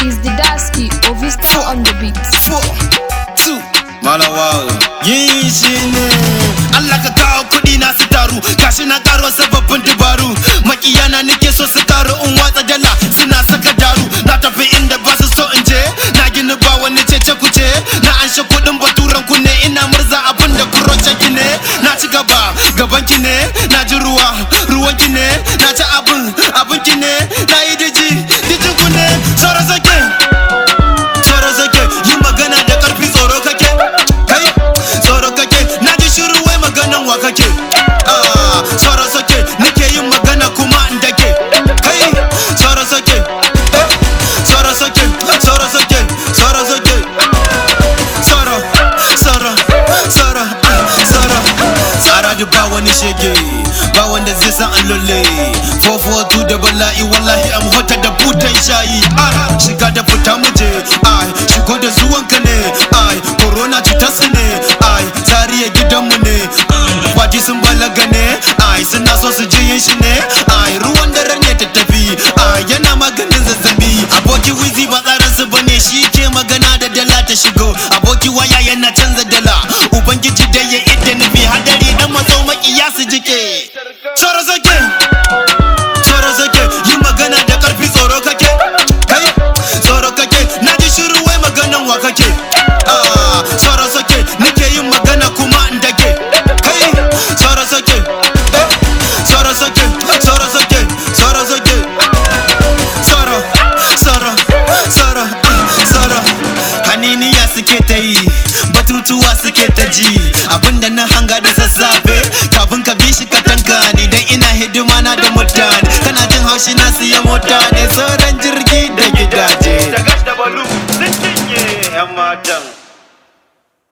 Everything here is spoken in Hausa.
is the Dasky Ovista on the beat. 4, 2, Malawa. Yin shi ne Allah ka kawo kuɗi na su taru, gashi na karo sababbin dabaru. Makiyana nake so su taru in watsa dala suna saka daru. Na tafi inda ba su so in je, na gina ba wani cece kuce. Na anshe kuɗin baturan ku ne, ina murza abin da kuroce ki ne. Na ci gaba gaban ki ne, na ji ruwan ki ne. Na ci abin ki ne, na yi dijin ku ne. Soro sake yi magana da karfi, tsoro kake kai, tsoro kake. Na ji shiru wai maganan wa kake. Tsoro sake nake yin magana kuma in dake kai. Tsoro sake tsoro sake tsoro sake tsoro sake tsara da ba wani shege, ba wanda zai san an lulle. 442 da bala'i, wallahi am hota da butan shayi. Shiga da fita muje, shigo da zuwanka ne. Corona cutar su ne, zariya gidanmu ne. Kwaji sun balaga ne, suna so su ji yin shi ne. Ruwan dare ne ta tafi, yana maganin zazzabi. Aboki wizi ba tsarin su bane, shi ke magana da dala ta shigo. Aboki waya yana canza dala, ubangiji da ya ita nufi. Hadari dan matso makiya su jike. Tsoro sake yi magana da karfi, tsoro kake kai, tsoro kake. Na ji shiru wai maganan wa kake. Tsoro sake nake yin magana kuma in dake kai. Tsoro sake tsoro sake tsoro sake tsoro sake tsoro haniniya suke ta yi, batutuwa suke ta ji. Abinda na hanga da sassafe kafin ka bi shi ka tanka ni, dan ina hidima na da mutane. Kana jin haushi na siya mota ne, sauran jirgi da gidaje. Da gas da balu sun cinye 'yan matan.